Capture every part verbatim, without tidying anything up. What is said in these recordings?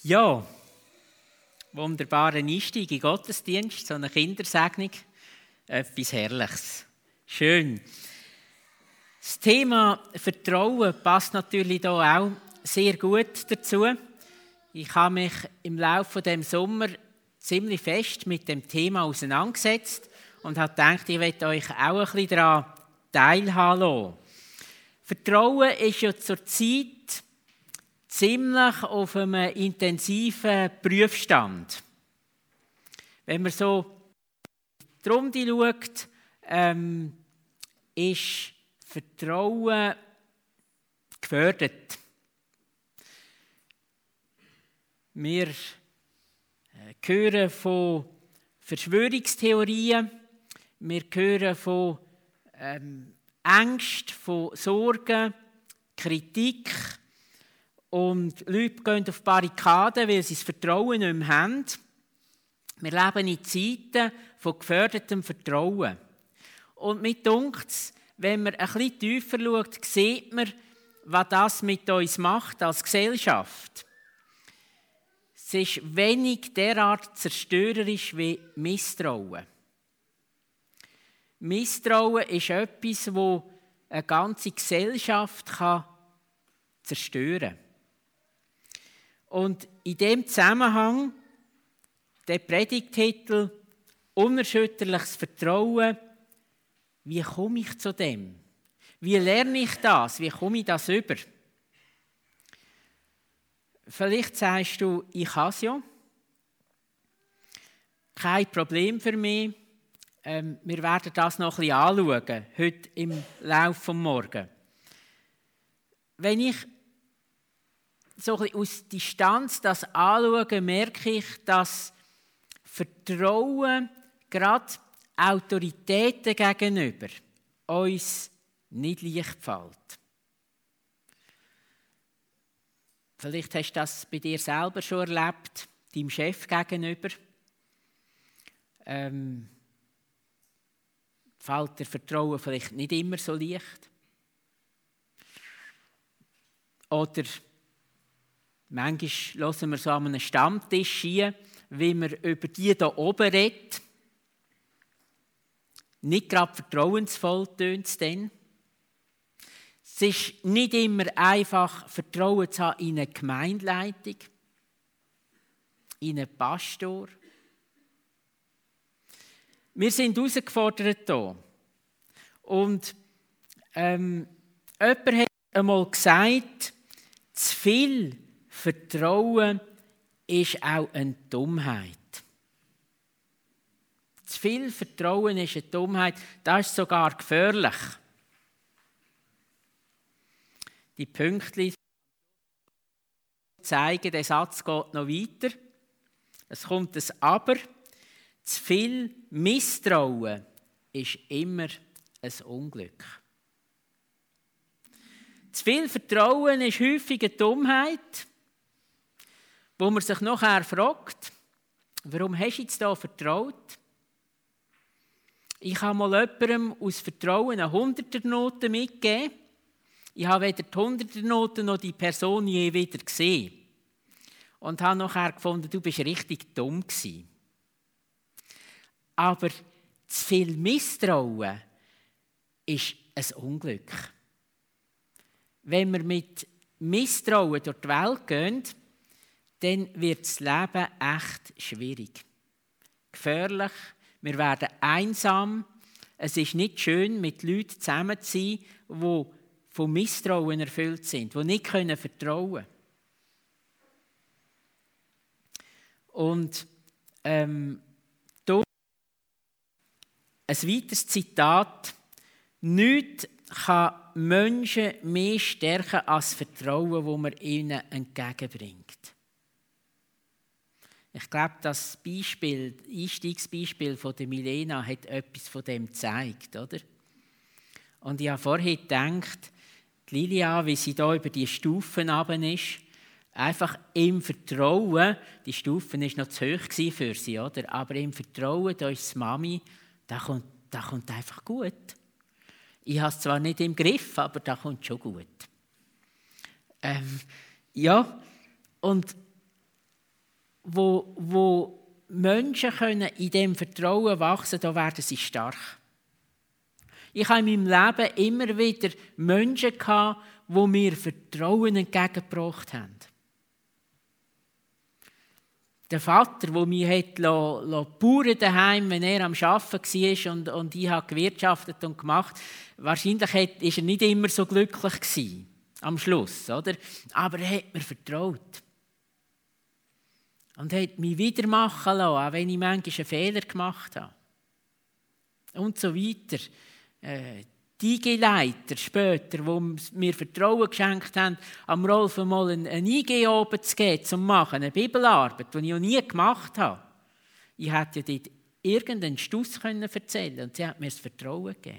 Ja, wunderbarer Einstieg in Gottesdienst, so eine Kindersegnung, etwas Herrliches. Schön. Das Thema Vertrauen passt natürlich hier auch sehr gut dazu. Ich habe mich im Laufe dieses Sommer ziemlich fest mit dem Thema auseinandergesetzt und habe gedacht, ich werde euch auch ein bisschen daran teilhaben lassen. Vertrauen ist ja zurzeit ziemlich auf einem intensiven Prüfstand. Wenn man so die Runde schaut, ähm, ist Vertrauen gefördert. Wir hören von Verschwörungstheorien, wir hören von ähm, Ängsten, von Sorgen, Kritik. Und Leute gehen auf Barrikaden, weil sie das Vertrauen nicht mehr haben. Wir leben in Zeiten von gefördertem Vertrauen. Und mir dunkt es, wenn man ein bisschen tiefer schaut, sieht man, was das mit uns macht als Gesellschaft. Es ist wenig derart zerstörerisch wie Misstrauen. Misstrauen ist etwas, das eine ganze Gesellschaft zerstören kann. Und in diesem Zusammenhang der Predigttitel «Unerschütterliches Vertrauen». Wie komme ich zu dem? Wie lerne ich das? Wie komme ich das über? Vielleicht sagst du, ich habe es ja. Kein Problem für mich. Ähm, wir werden das noch ein bisschen anschauen, heute im Laufe des Morgens. Wenn ich so ein bisschen aus Distanz das anschaue, merke ich, dass Vertrauen gerade Autoritäten gegenüber uns nicht leicht fällt. Vielleicht hast du das bei dir selber schon erlebt, deinem Chef gegenüber. Ähm, fällt dir Vertrauen vielleicht nicht immer so leicht. Oder manchmal hören wir so an einem Stammtisch hier, wie man über die hier oben redet. Nicht gerade vertrauensvoll tönt es dann. Es ist nicht immer einfach, Vertrauen zu haben in eine Gemeindeleitung, in einen Pastor. Wir sind herausgefordert hier. Und ähm, jemand hat einmal gesagt, zu viel Vertrauen ist auch eine Dummheit. Zu viel Vertrauen ist eine Dummheit, das ist sogar gefährlich. Die Pünktchen zeigen, der Satz geht noch weiter. Es kommt ein Aber. Zu viel Misstrauen ist immer ein Unglück. Zu viel Vertrauen ist häufig eine Dummheit, wo man sich nachher fragt, warum hast du jetzt da vertraut? Ich habe mal jemandem aus Vertrauen eine Hunderternote mitgegeben. Ich habe weder die Hunderternote noch die Person je wieder gesehen. Und habe nachher gefunden, du bist richtig dumm gewesen. Aber zu viel Misstrauen ist ein Unglück. Wenn wir mit Misstrauen durch die Welt gehen, dann wird das Leben echt schwierig. Gefährlich, wir werden einsam. Es ist nicht schön, mit Leuten zusammen zu sein, die von Misstrauen erfüllt sind, die nicht vertrauen können. Und ähm, da ein weiteres Zitat. Nichts kann Menschen mehr stärken als das Vertrauen, das man ihnen entgegenbringt. Ich glaube, das Beispiel, das Einstiegsbeispiel von der Milena hat etwas von dem gezeigt, oder? Und ich habe vorher gedacht, die Lilia, wie sie da über die Stufen runter ist, einfach im Vertrauen, die Stufen war noch zu hoch für sie, oder? Aber im Vertrauen, da ist die Mami, das kommt, das kommt einfach gut. Ich habe es zwar nicht im Griff, aber das kommt schon gut. Ähm, ja, und wo, wo Menschen können in diesem Vertrauen wachsen können, da werden sie stark. Ich habe in meinem Leben immer wieder Menschen gehabt, die mir Vertrauen entgegengebracht haben. Der Vater, der mich hat Bauern daheim, wenn er am Arbeiten war und, und ich habe gewirtschaftet und gemacht, wahrscheinlich war er nicht immer so glücklich gewesen, am Schluss, oder? Aber er hat mir vertraut. Und hat mich wieder machen lassen, auch wenn ich manchmal einen Fehler gemacht habe. Und so weiter. Äh, die I G-Leiter später, die mir Vertrauen geschenkt haben, am Rolf mal eine I G oben zu geben, zu machen, eine Bibelarbeit, die ich noch nie gemacht habe. Ich hätte ja dort irgendeinen Stuss erzählen können und sie hat mir das Vertrauen gegeben.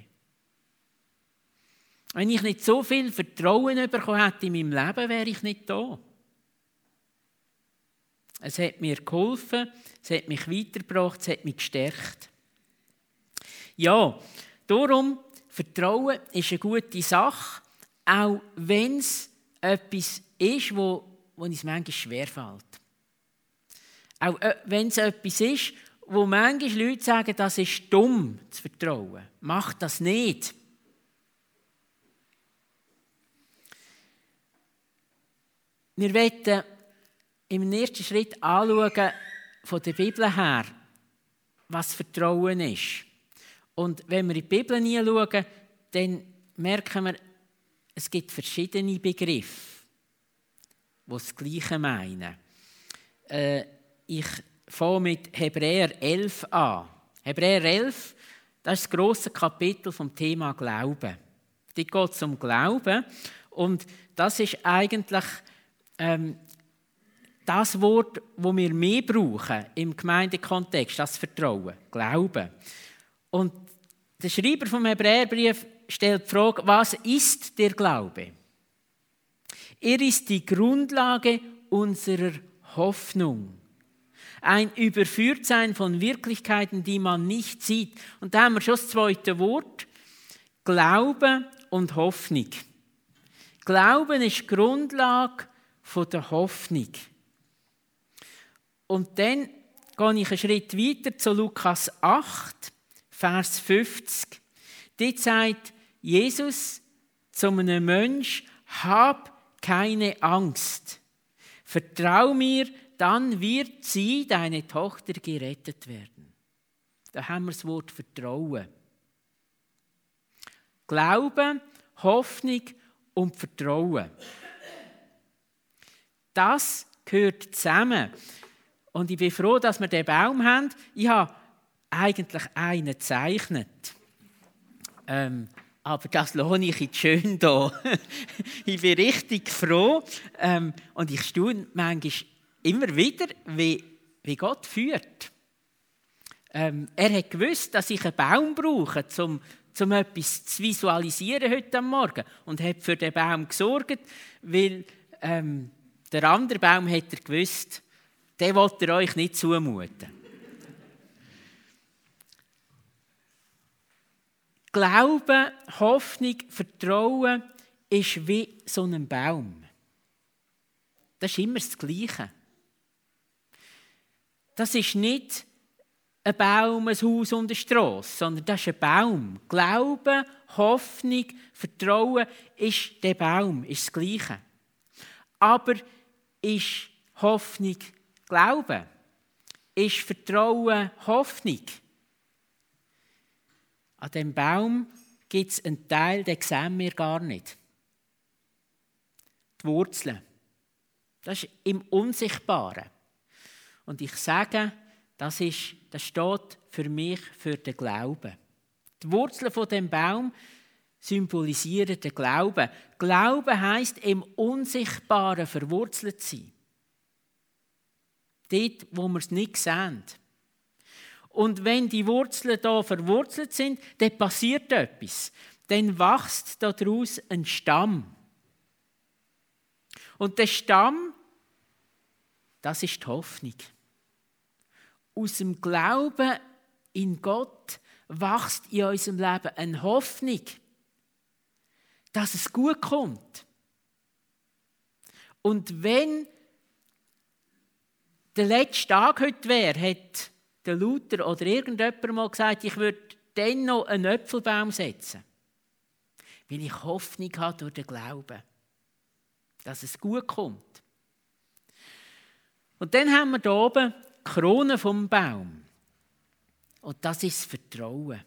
Wenn ich nicht so viel Vertrauen bekommen hätte in meinem Leben, wäre ich nicht da. Es hat mir geholfen, es hat mich weitergebracht, es hat mich gestärkt. Ja, darum, Vertrauen ist eine gute Sache, auch wenn es etwas ist, wo, wo uns manchmal schwerfällt. Auch wenn es etwas ist, wo manchmal Leute sagen, das ist dumm, zu vertrauen. Mach das nicht. Wir wollen im ersten Schritt anschauen, von der Bibel her, was Vertrauen ist. Und wenn wir in die Bibel hineinschauen, dann merken wir, es gibt verschiedene Begriffe, die das Gleiche meinen. Äh, ich fange mit Hebräer elf an. Hebräer elf, das ist das grosse Kapitel vom Thema Glauben. Dort geht es um Glauben und das ist eigentlich ähm, das Wort, das wir mehr brauchen im Gemeindekontext, das Vertrauen, Glauben. Und der Schreiber vom Hebräerbrief stellt die Frage, was ist der Glaube? Er ist die Grundlage unserer Hoffnung. Ein Überführtsein von Wirklichkeiten, die man nicht sieht. Und da haben wir schon das zweite Wort, Glaube und Hoffnung. Glauben ist die Grundlage der Hoffnung. Und dann gehe ich einen Schritt weiter zu Lukas acht, Vers fünfzig. Dort sagt Jesus zu einem Menschen, hab keine Angst. Vertrau mir, dann wird sie, deine Tochter, gerettet werden. Da haben wir das Wort Vertrauen. Glauben, Hoffnung und Vertrauen. Das gehört zusammen. Und ich bin froh, dass wir diesen Baum haben. Ich habe eigentlich einen gezeichnet. Ähm, aber das lohne ich jetzt schön hier. Ich bin richtig froh. Ähm, und ich staune manchmal immer wieder, wie, wie Gott führt. Ähm, er hat gewusst, dass ich einen Baum brauche, um, um etwas zu visualisieren heute Morgen. Und hat für den Baum gesorgt, weil ähm, der andere Baum hat er gewusst, den wollt ihr euch nicht zumuten. Glauben, Hoffnung, Vertrauen ist wie so ein Baum. Das ist immer das Gleiche. Das ist nicht ein Baum, ein Haus und eine Strasse, sondern das ist ein Baum. Glauben, Hoffnung, Vertrauen ist der Baum, ist das Gleiche. Aber ist Hoffnung Glauben? Ist Vertrauen Hoffnung? An diesem Baum gibt es einen Teil, den sehen wir gar nicht. Die Wurzeln. Das ist im Unsichtbaren. Und ich sage, das, ist, das steht für mich für den Glauben. Die Wurzeln von dem Baum symbolisieren den Glauben. Glauben heisst, im Unsichtbaren verwurzelt sein. Dort, wo wir es nicht sehen. Und wenn die Wurzeln hier verwurzelt sind, dann passiert etwas. Dann wächst daraus ein Stamm. Und der Stamm, das ist die Hoffnung. Aus dem Glauben in Gott wächst in unserem Leben eine Hoffnung, dass es gut kommt. Und wenn der letzte Tag heute wäre, hat der Luther oder irgendjemand mal gesagt, ich würde dann noch einen Äpfelbaum setzen. Weil ich Hoffnung habe durch den Glauben, dass es gut kommt. Und dann haben wir hier oben die Krone vom Baum. Und das ist das Vertrauen.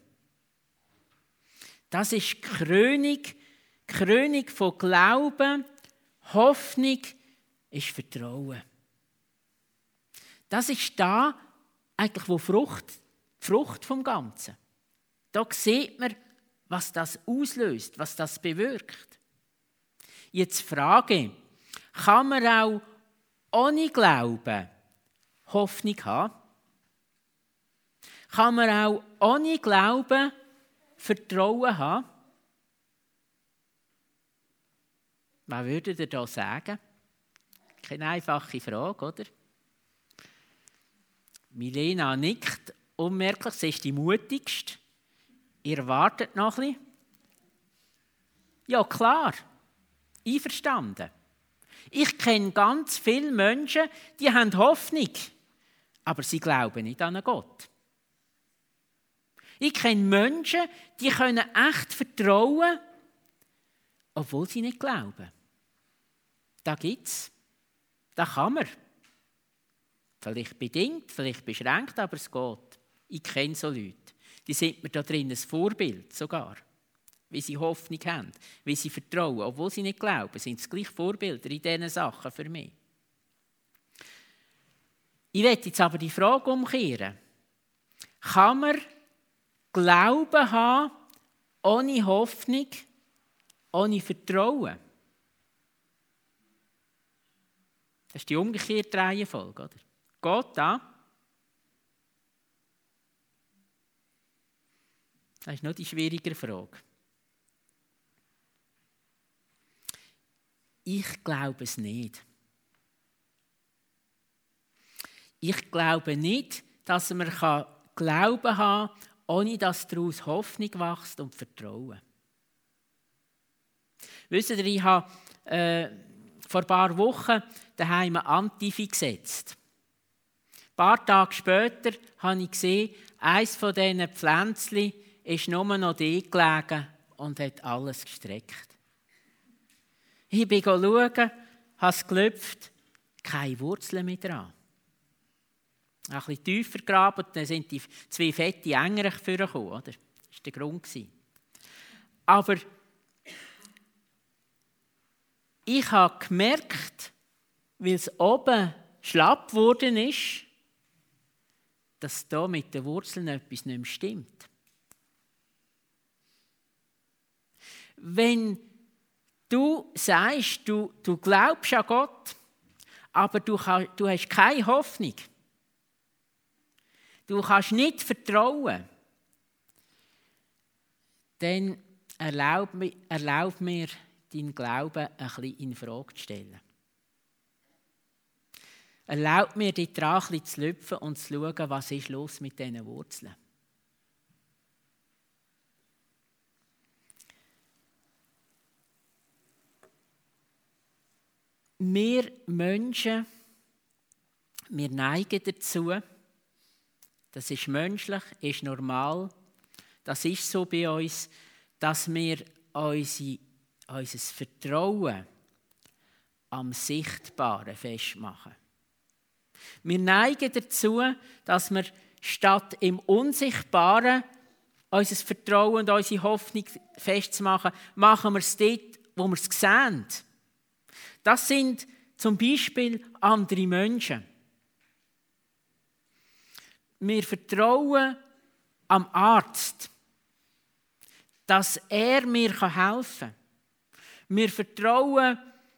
Das ist die Krönung, die Krönung von Glauben, Hoffnung ist Vertrauen. Das ist da eigentlich, wo Frucht, die Frucht vom Ganzen. Da sieht man, was das auslöst, was das bewirkt. Jetzt Frage, kann man auch ohne Glauben Hoffnung haben? Kann man auch ohne Glauben Vertrauen haben? Was würdet ihr da sagen? Keine einfache Frage, oder? Milena nickt unmerklich, sie ist die mutigste. Ihr wartet noch ein bisschen. Ja, klar. Einverstanden. Ich kenne ganz viele Menschen, die haben Hoffnung, aber sie glauben nicht an einen Gott. Ich kenne Menschen, die können echt vertrauen, obwohl sie nicht glauben. Da gibt es. Da kann man. Vielleicht bedingt, vielleicht beschränkt, aber es geht. Ich kenne so Leute. Die sind mir da drin ein Vorbild sogar. Wie sie Hoffnung haben, wie sie vertrauen. Obwohl sie nicht glauben, sind es gleich Vorbilder in diesen Sachen für mich. Ich möchte jetzt aber die Frage umkehren. Kann man Glauben haben, ohne Hoffnung, ohne Vertrauen? Das ist die umgekehrte Reihenfolge, oder? Geht das? Das ist noch die schwierigere Frage. Ich glaube es nicht. Ich glaube nicht, dass man Glauben haben kann, ohne dass daraus Hoffnung wächst und Vertrauen. Wisst ihr, ich habe äh, vor ein paar Wochen daheim eine Antifi gesetzt. Ein paar Tage später habe ich gesehen, eines von diesen Pflänzchen ist nur noch dort gelegen und hat alles gestreckt. Ich bin schauen, habe es geklopft, keine Wurzeln mehr dran. Ein bisschen tiefer gegraben, dann sind die zwei fette Änger vorgekommen, oder? Das war der Grund. Aber ich habe gemerkt, weil es oben schlapp geworden ist, dass da mit den Wurzeln etwas nicht mehr stimmt. Wenn du sagst, du, du glaubst an Gott, aber du, kann, du hast keine Hoffnung, du kannst nicht vertrauen, dann erlaub mir, erlaub mir deinen Glauben ein bisschen in Frage zu stellen. Erlaub mir, dort dran ein bisschen zu lüpfen und zu schauen, was ist los mit diesen Wurzeln. Wir Menschen, wir neigen dazu, das ist menschlich, ist normal, das ist so bei uns, dass wir unsere, unser Vertrauen am Sichtbaren festmachen. Wir neigen dazu, dass wir statt im Unsichtbaren unser Vertrauen und unsere Hoffnung festzumachen, machen wir es dort, wo wir es sehen. Das sind zum Beispiel andere Menschen. Wir vertrauen am Arzt, dass er mir helfen kann. Wir vertrauen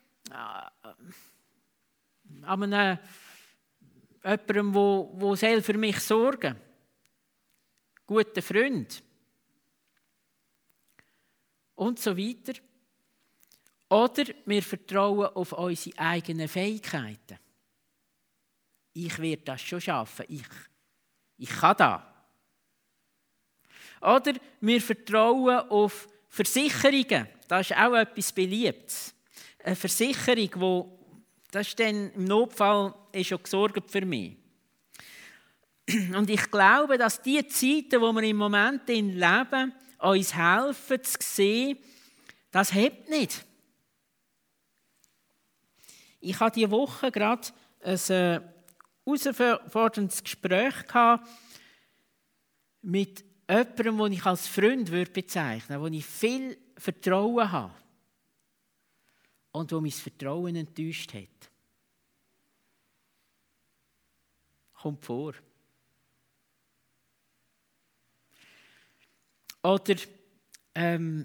an einen, jemandem, der für mich sorgen soll. Guten Freund. Und so weiter. Oder wir vertrauen auf unsere eigenen Fähigkeiten. Ich werde das schon schaffen. Ich, ich kann das. Oder wir vertrauen auf Versicherungen. Das ist auch etwas Beliebtes. Eine Versicherung, das ist dann im Notfall ist schon gesorgt für mich. Und ich glaube, dass die Zeiten, die wir im Moment leben, uns helfen zu sehen, das hebt nicht. Ich hatte diese Woche gerade ein äh, herausforderndes Gespräch mit jemandem, den ich als Freund bezeichnen würde, wo ich viel Vertrauen habe und wo mein Vertrauen enttäuscht hat. Kommt vor. Oder, ähm,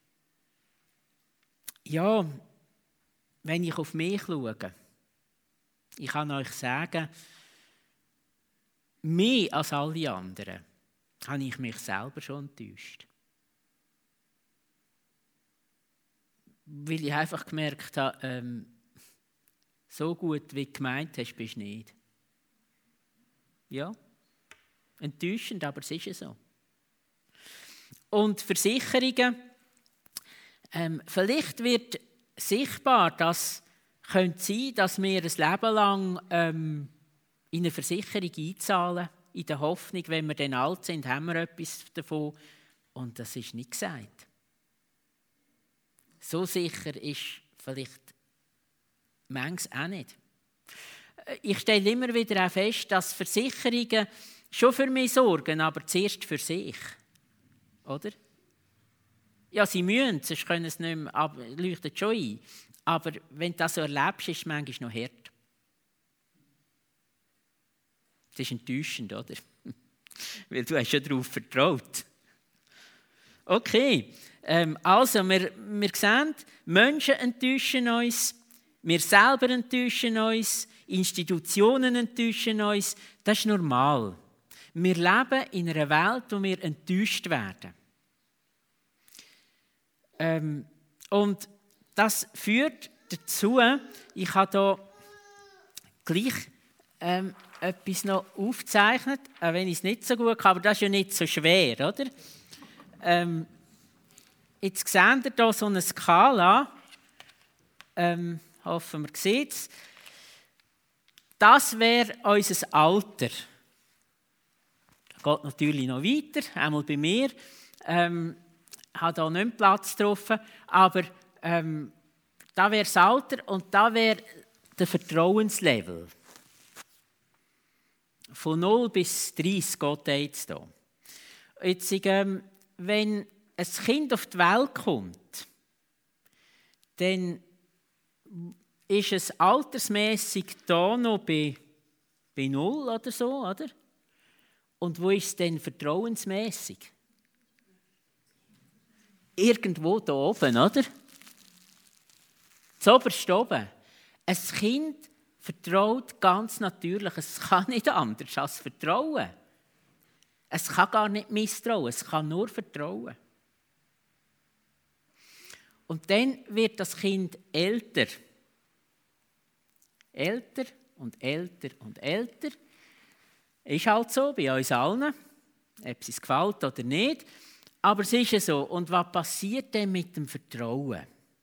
ja, wenn ich auf mich schaue, ich kann euch sagen, mehr als alle anderen habe ich mich selber schon enttäuscht. Weil ich einfach gemerkt habe, ähm, so gut wie du gemeint hast, bist du nicht. Ja, enttäuschend, aber es ist ja so. Und Versicherungen, ähm, vielleicht wird sichtbar, dass könnte sein, dass wir ein Leben lang ähm, in eine Versicherung einzahlen, in der Hoffnung, wenn wir dann alt sind, haben wir etwas davon. Und das ist nicht gesagt. So sicher ist vielleicht manches auch nicht. Ich stelle immer wieder auch fest, dass Versicherungen schon für mich sorgen, aber zuerst für sich. Oder? Ja, sie müssen, sonst können sie es nicht mehr, aber leuchtet schon ein. Aber wenn du das so erlebst, ist es manchmal noch hart. Das ist enttäuschend, oder? Weil du hast schon darauf vertraut. Okay, ähm, also wir, wir sehen, Menschen enttäuschen uns, wir selber enttäuschen uns, Institutionen enttäuschen uns. Das ist normal. Wir leben in einer Welt, wo wir enttäuscht werden. Ähm, und das führt dazu, ich habe hier gleich ähm, etwas noch aufgezeichnet, auch wenn ich es nicht so gut kann, aber das ist ja nicht so schwer, oder? Ähm, jetzt seht ihr hier so eine Skala, ähm, hoffen wir sieht es. Das wäre unser Alter. Das geht natürlich noch weiter, einmal bei mir. Ähm, ich habe hier nicht Platz getroffen, aber ähm, da wäre das Alter und da wäre der Vertrauenslevel. Von null bis dreißig geht er jetzt hier. Jetzt, ähm, wenn ein Kind auf die Welt kommt, dann ist es altersmässig da noch bei, bei null oder so, oder? Und wo ist es denn vertrauensmässig? Irgendwo da oben, oder? Zuoberst oben. Ein Kind vertraut ganz natürlich. Es kann nicht anders als vertrauen. Es kann gar nicht misstrauen, es kann nur vertrauen. Und dann wird das Kind älter. Älter und älter und älter. Ist halt so, bei uns allen. Ob es uns gefällt oder nicht. Aber es ist ja so. Und was passiert denn mit dem Vertrauen?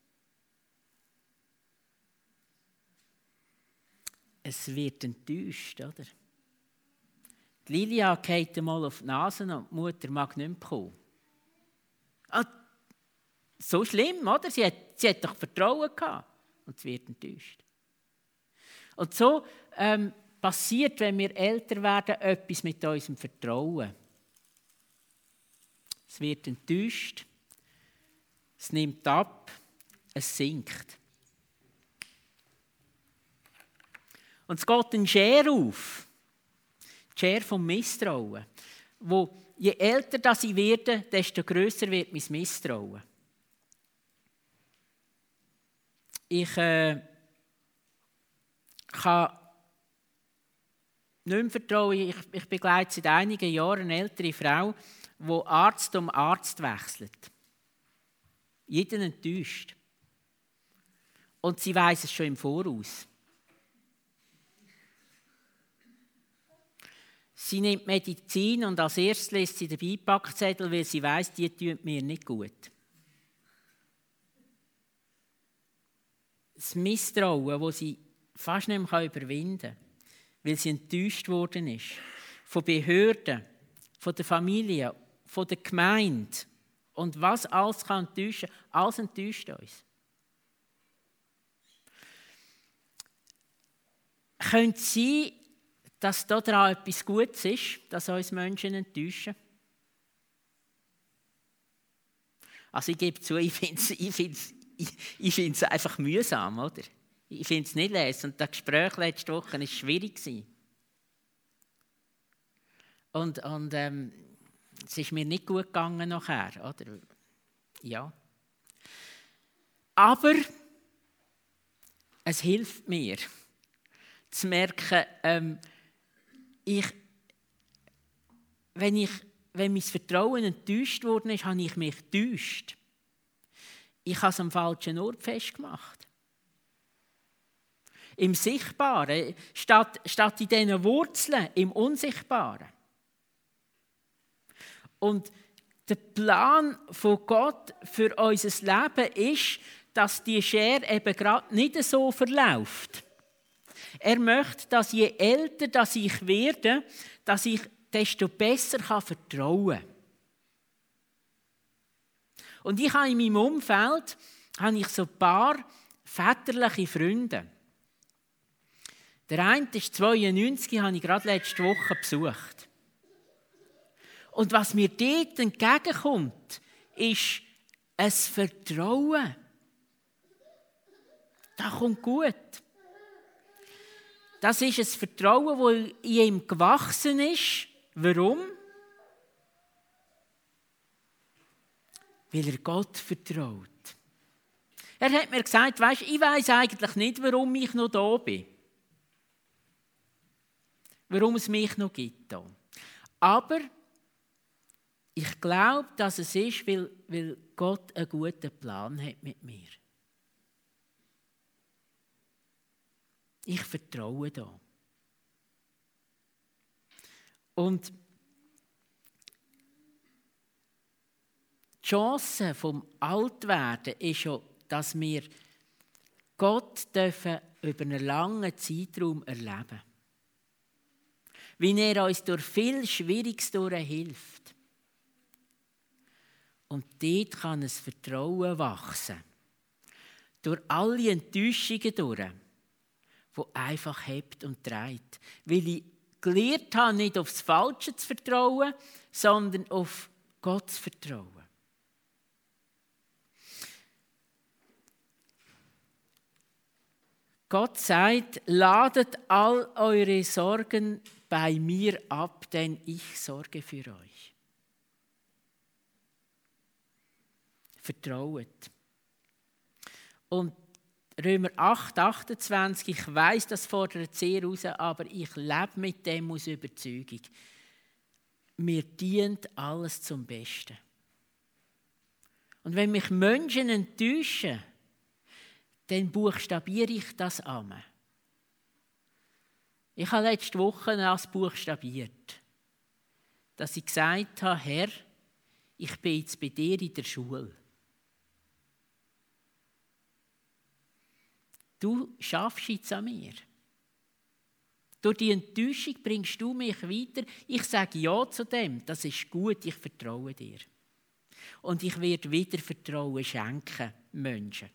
Es wird enttäuscht, oder? Die Lilia geht einmal auf die Nase und die Mutter mag nicht mehr kommen. Ah, so schlimm, oder? Sie hat, sie hat doch Vertrauen gehabt. Und es wird enttäuscht. Und so ähm, passiert, wenn wir älter werden, etwas mit unserem Vertrauen. Es wird enttäuscht, es nimmt ab, es sinkt. Und es geht ein Schere auf, die Schere vom Misstrauen, wo je älter das ich werde, desto grösser wird mein Misstrauen. Ich äh, kann nicht mehr vertrauen. Ich, ich begleite seit einigen Jahren eine ältere Frau, die Arzt um Arzt wechselt. Jeden enttäuscht. Und sie weiss es schon im Voraus. Sie nimmt Medizin und als erstes lässt sie den Beipackzettel, weil sie weiss, die tut mir nicht gut. Das Misstrauen, das sie fast nicht mehr überwinden kann, weil sie enttäuscht worden ist. Von Behörden, von der Familie, von der Gemeinde. Und was alles kann enttäuschen, alles enttäuscht uns. Könnte es sein, dass daran etwas Gutes ist, dass uns Menschen enttäuschen? Also ich gebe zu, ich finde es ich find's, ich, ich find's einfach mühsam, oder? Ich finde es nicht lesen. Und das Gespräch letzte Woche war schwierig. Und, und ähm, es ist mir nicht gut gegangen nachher, oder? Ja. Aber es hilft mir, zu merken, ähm, ich, wenn, ich, wenn mein Vertrauen enttäuscht worden ist, habe ich mich getäuscht. Ich habe es am falschen Ort festgemacht. Im Sichtbaren, statt, statt in diesen Wurzeln, im Unsichtbaren. Und der Plan von Gott für unser Leben ist, dass die Schere eben gerade nicht so verläuft. Er möchte, dass je älter dass ich werde, dass ich desto besser vertrauen kann. Und ich habe in meinem Umfeld habe ich so ein paar väterliche Freunde. Der eine ist zweiundneunzig, den habe ich gerade letzte Woche besucht. Und was mir dort entgegenkommt, ist ein Vertrauen. Das kommt gut. Das ist ein Vertrauen, das in ihm gewachsen ist. Warum? Weil er Gott vertraut. Er hat mir gesagt, weisst, ich weiss eigentlich nicht, warum ich noch da bin. Warum es mich noch gibt. Hier. Aber ich glaube, dass es ist, weil, weil Gott einen guten Plan hat mit mir. Ich vertraue da. Und die Chance vom Altwerden ist ja, dass wir Gott dürfen über einen langen Zeitraum erleben. Wie er uns durch viel Schwieriges hilft. Und dort kann ein Vertrauen wachsen. Durch alle Enttäuschungen durch, wo einfach hebt und trägt. Weil ich gelernt habe, nicht aufs Falsche zu vertrauen, sondern auf Gott zu vertrauen. Gott sagt, ladet all eure Sorgen bei mir ab, denn ich sorge für euch. Vertraut. Und Römer acht, achtundzwanzig, ich weiss, das fordert sehr raus, aber ich lebe mit dem aus Überzeugung. Mir dient alles zum Besten. Und wenn mich Menschen enttäuschen, dann buchstabiere ich das an. Ich habe letzte Woche das buchstabiert, dass ich gesagt habe, Herr, ich bin jetzt bei dir in der Schule. Du schaffst jetzt an mir. Durch die Enttäuschung bringst du mich weiter. Ich sage ja zu dem, das ist gut, ich vertraue dir. Und ich werde wieder Vertrauen schenken, Menschen.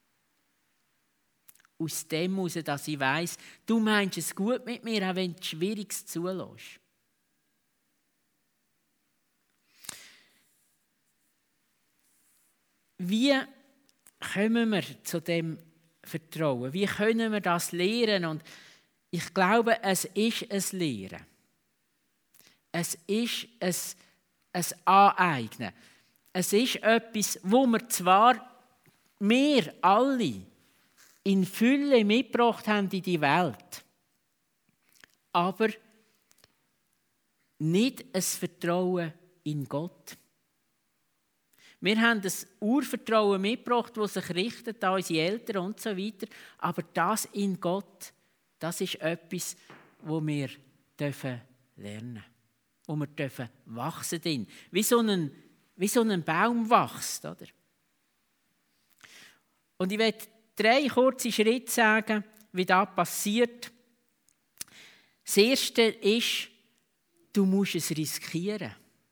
Aus dem heraus, dass ich weiss, du meinst es gut mit mir, auch wenn du Schwieriges zulässt. Wie kommen wir zu dem Vertrauen? Wie können wir das lernen? Und ich glaube, es ist ein Lehren. Es ist ein, ein Aneignen. Es ist etwas, wo wir zwar, wir alle, in Fülle mitgebracht haben in die Welt, aber nicht ein Vertrauen in Gott. Wir haben das Urvertrauen mitgebracht, das sich richtet an unsere Eltern und so weiter. Aber das in Gott, das ist etwas, wo wir dürfen lernen, wo wir dürfen wachsen drin, wie so ein wie so ein Baum wächst, oder? Und ich werde drei kurze Schritte sagen, wie das passiert. Das Erste ist, du musst es riskieren.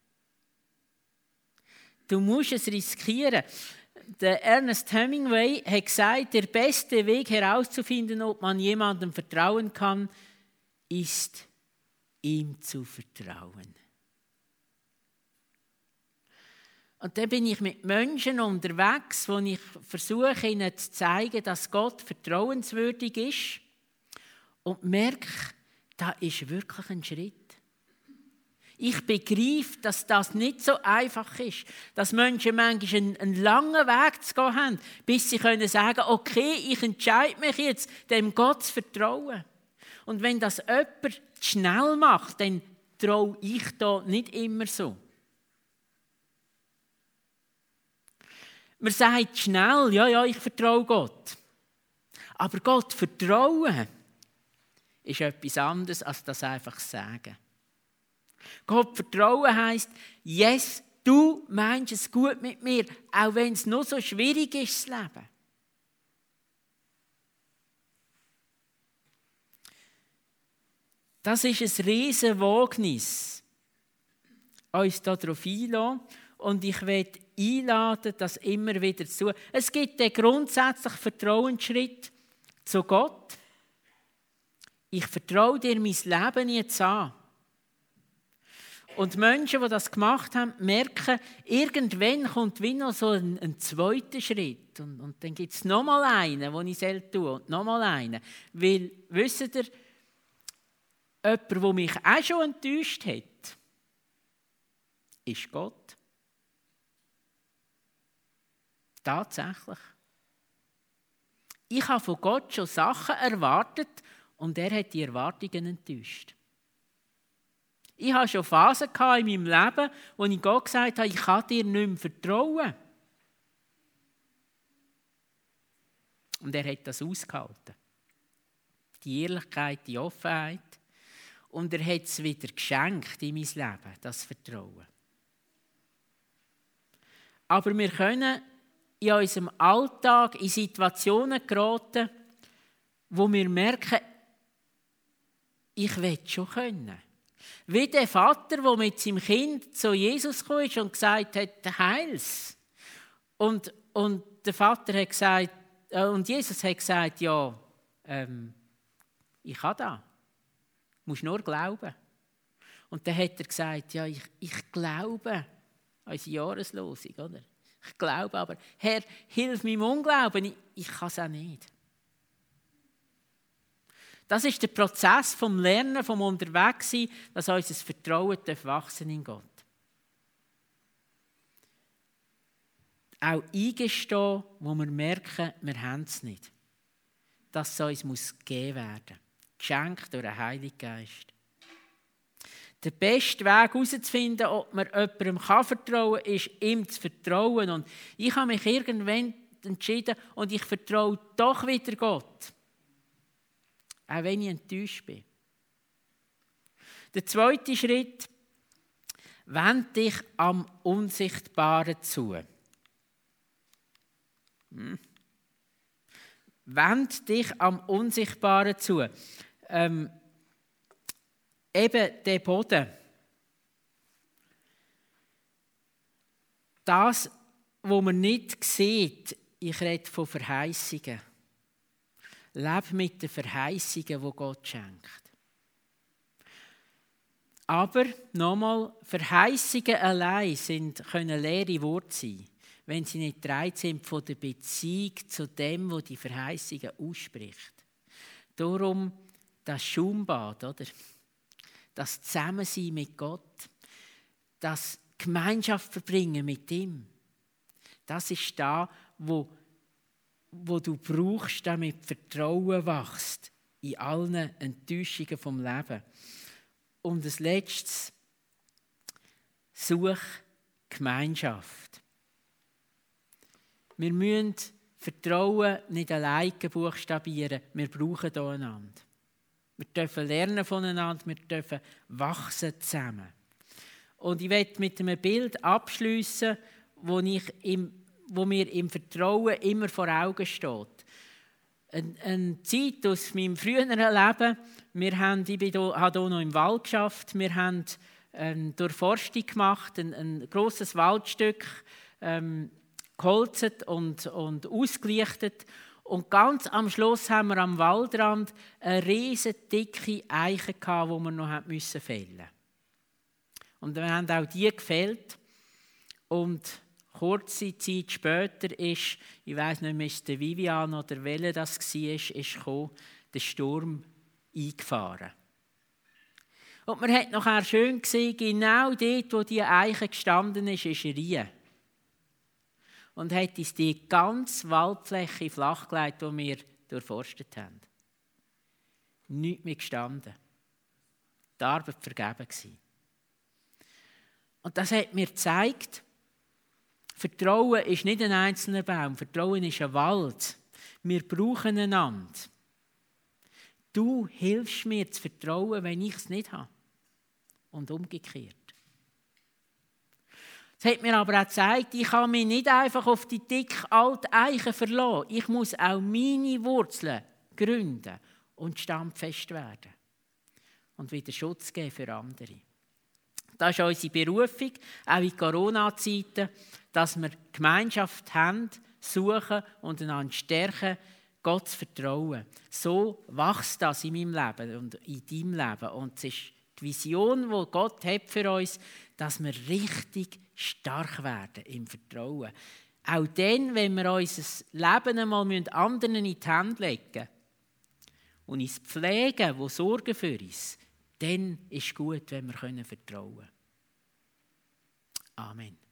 Du musst es riskieren. Der Ernest Hemingway hat gesagt, der beste Weg herauszufinden, ob man jemandem vertrauen kann, ist, ihm zu vertrauen. Und dann bin ich mit Menschen unterwegs, wo ich versuche, ihnen zu zeigen, dass Gott vertrauenswürdig ist und merke, das ist wirklich ein Schritt. Ich begreife, dass das nicht so einfach ist, dass Menschen manchmal einen, einen langen Weg zu gehen haben, bis sie können sagen, okay, ich entscheide mich jetzt, dem Gott zu vertrauen. Und wenn das jemand schnell macht, dann traue ich da nicht immer so. Man sagt schnell, ja, ja, ich vertraue Gott. Aber Gott vertrauen ist etwas anderes, als das einfach sagen. Gott vertrauen heisst, yes, du meinst es gut mit mir, auch wenn es noch so schwierig ist, das Leben. Das ist ein riesen Wagnis, uns darauf einzulassen. Und ich werde einladen, das immer wieder zu tun. Es gibt den grundsätzlichen Vertrauensschritt zu Gott. Ich vertraue dir mein Leben jetzt an. Und Menschen, die das gemacht haben, merken, irgendwann kommt wie noch so ein, ein zweiter Schritt. Und, und dann gibt es nochmal einen, den ich tun soll, und nochmal einen. Weil, wisst ihr, jemand, der mich auch schon enttäuscht hat, ist Gott. Tatsächlich. Ich habe von Gott schon Sachen erwartet und er hat die Erwartungen enttäuscht. Ich hatte schon Phasen in meinem Leben, wo ich Gott gesagt habe, ich kann dir nicht mehr vertrauen. Und er hat das ausgehalten. Die Ehrlichkeit, die Offenheit. Und er hat es wieder geschenkt in mein Leben, das Vertrauen. Aber wir können in unserem Alltag in Situationen geraten, wo wir merken, ich will schon können. Wie der Vater, der mit seinem Kind zu Jesus kam und gesagt hat, heil's. Und, und der Vater hat gesagt, äh, und Jesus hat gesagt, ja, ähm, ich kann das. Du musst nur glauben. Und dann hat er gesagt, ja, ich, ich glaube, unsere Jahreslosung, oder? Ich glaube aber, Herr, hilf meinem Unglauben, ich, ich kann es auch nicht. Das ist der Prozess vom Lernen, vom Unterwegssein, dass unser Vertrauen wachsen in Gott. Auch eingestehen, wo wir merken, wir haben es nicht. Das soll uns gegeben werden. Geschenkt durch den Heiligen Geist. Der beste Weg herauszufinden, ob man jemandem vertrauen kann, ist, ihm zu vertrauen. Und ich habe mich irgendwann entschieden und ich vertraue doch wieder Gott. Auch wenn ich enttäuscht bin. Der zweite Schritt, wend dich am Unsichtbaren zu. Hm. Wend dich am Unsichtbaren zu. Ähm, eben der Boden. Das, was man nicht sieht, ich rede von Verheißungen. Lebe mit den Verheißungen, die Gott schenkt. Aber, nochmal, Verheißungen allein sind, können leere Worte sein, wenn sie nicht getragen sind von der Beziehung zu dem, der die Verheißungen ausspricht. Darum das Schaumbad, oder? Das Zusammensein mit Gott, das Gemeinschaft verbringen mit ihm. Das ist da, wo wo du brauchst, damit Vertrauen wächst in allen Enttäuschungen vom Leben. Und das Letzte, such Gemeinschaft. Wir müssen Vertrauen nicht allein buchstabieren, wir brauchen hier einander. Wir dürfen lernen voneinander, wir dürfen wachsen zusammen. Und ich möchte mit einem Bild abschliessen, wo ich im wo mir im Vertrauen immer vor Augen steht. eine, eine Zeit aus meinem früheren Leben. Wir haben, ich bin hier, habe hier noch im Wald geschafft. Wir haben ähm, Durchforstung gemacht, ein, ein grosses Waldstück ähm, geholzt und, und ausgelichtet. Und ganz am Schluss haben wir am Waldrand eine riesen dicke Eiche gehabt, die wir noch fällen mussten. Und wir haben auch die gefällt. Und kurze Zeit später ist, ich weiss nicht mehr, ist der Vivian oder welcher das war, ist gekommen, der Sturm eingefahren. Und man hat nachher schön gesehen, genau dort, wo die Eiche gestanden ist, ist eine Reihe. Und hat uns die ganze Waldfläche flachgelegt, die wir durchforstet haben. Nichts mehr gestanden. Die Arbeit vergeben gewesen. Und das hat mir gezeigt, Vertrauen ist nicht ein einzelner Baum, Vertrauen ist ein Wald. Wir brauchen einander. Du hilfst mir zu vertrauen, wenn ich es nicht habe. Und umgekehrt. Es hat mir aber auch gezeigt, ich kann mich nicht einfach auf die dicke alte Eiche verlassen. Ich muss auch meine Wurzeln gründen und standfest werden. Und wieder Schutz geben für andere. Das ist unsere Berufung, auch in Corona-Zeiten, dass wir Gemeinschaft haben, suchen und einander stärken, Gott zu vertrauen. So wächst das in meinem Leben und in deinem Leben. Und es ist die Vision, die Gott hat für uns, dass wir richtig stark werden im Vertrauen. Auch dann, wenn wir unser Leben einmal anderen in die Hände legen und uns pflegen, die sorgen für uns, dann ist es gut, wenn wir vertrauen können. Amen.